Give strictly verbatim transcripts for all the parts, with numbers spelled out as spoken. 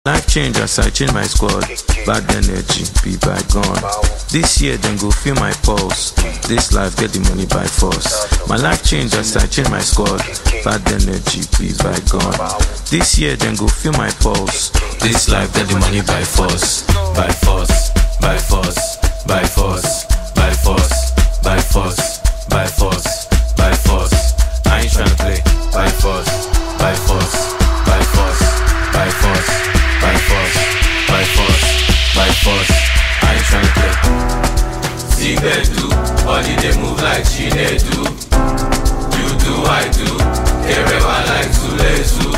Life change as I change my squad. Bad energy, be bygone. This year then go feel my pulse. This life get the money by force. My life change as I change my squad. Bad energy, be bygone. This year then go feel my pulse. This life get the money by force. By force, by force, by force, by force, by force, by force, by force. I ain't tryna play. By force, by force, by force, by force. By force, by force, by force, I ain't tryna play. Zibedu, body they move like Chinedu. You do, I do, Erewa like Zulezu.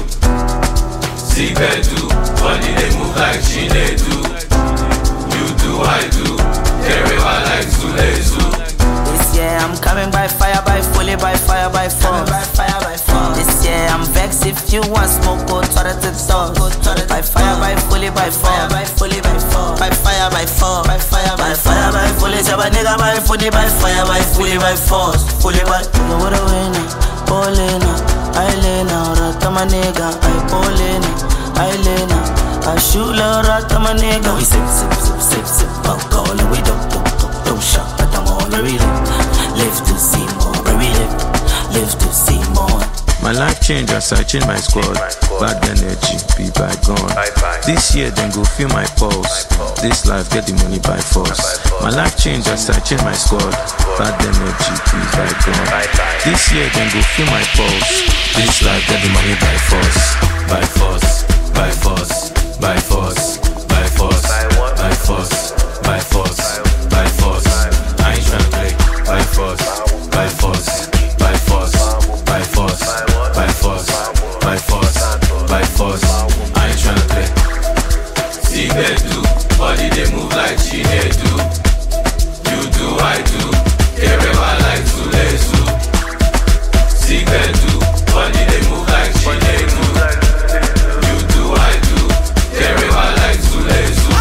Zibedu, body they move like Chinedu. You do, I do, Erewa like Zulezu. This year I'm coming by fire, by fully, by fire, by force. By fire, by force. This year I'm vexed if you want smoke, go to the top. By fire, by fully, by fire, by fully, by force. By fire, by force. By fire, by fire, by fully. So by nigga, by fully, by fire, by fully, by force. Fully, by. You woulda winner, Paulina, Ailena, Ratama nigga, I Paulina, Ailena, I shoot la Ratama nigga. We sip, sip, sip, sip, sip, alcohol and we don't, don't, don't, don't shot, but I'm all very live. Live to see more, very live, live to see more. My life change as I change my squad. Bad energy, be bygone. This year then go feel my pulse. This life get the money by force. My life change as I change my squad. Bad energy, be bygone. This year then go feel my pulse. This life get the money by force. By force, by force, by force, by force, by force, by force, by force. I ain't tryna play. By force, by force, by force, by force. By force, by force, by force, I ain't tryna play. Zibedu, body they move like Chinedu. You do, I do, Erewa like Zulezu. Zibedu, body they move like Chinedu. You do, I do, Erewa like Zulezu.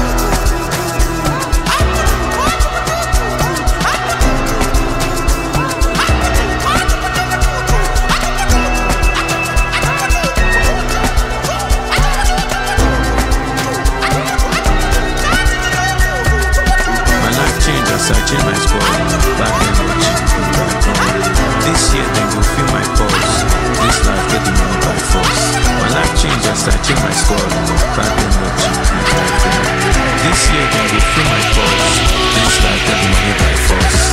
I change my squad, bad energy, bygone. This year then go feel my pulse. This life get the money by force. My life change as I change my squad, bad energy, bygone. This year then go feel my pulse. This life get the money by force.